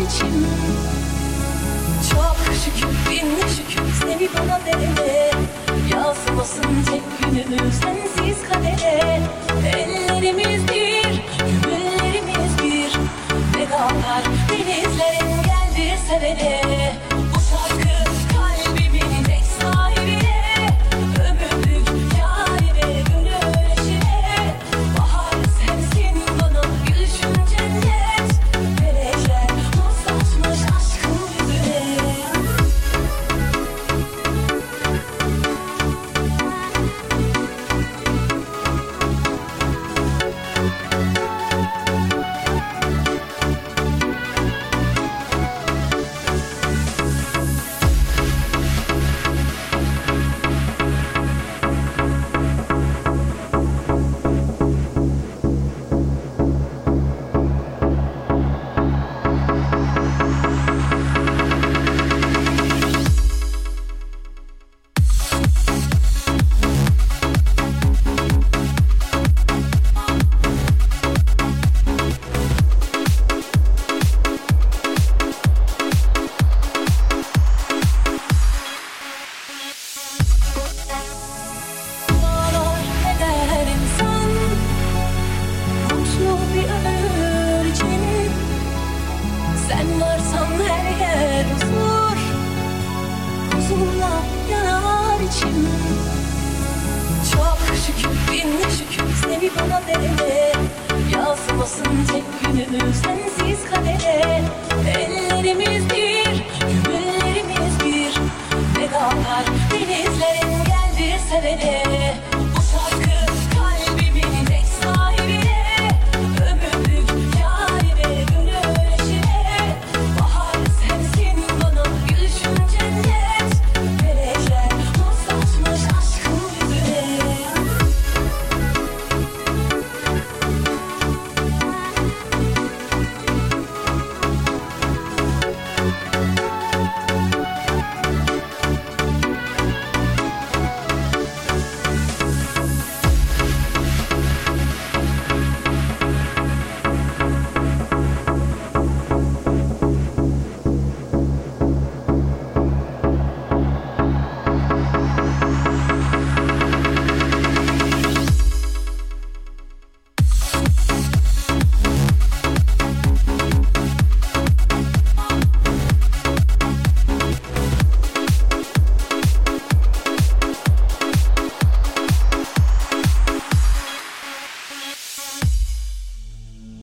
için. Çok şükür bin şükür seni bana verene, yazmasın tek günümüz sensiz kadere. Ellerimiz bir, gönüllerimiz bir, beraber denizlerin geldi sevene. Bu şarkı kalbimin tek sahibine, ömürlük yarime, gönül eşine. Bahar sensin bana, gülüşün cennet, melekler uzatmış aşkın yüzüne. Ağlar eder insan, mutlu bir ömür için. Sen varsan her yer huzur, huzurla yanar için. Çok şükür bin şükür seni bana verene, yazmasın tek günümüz sensiz kadere.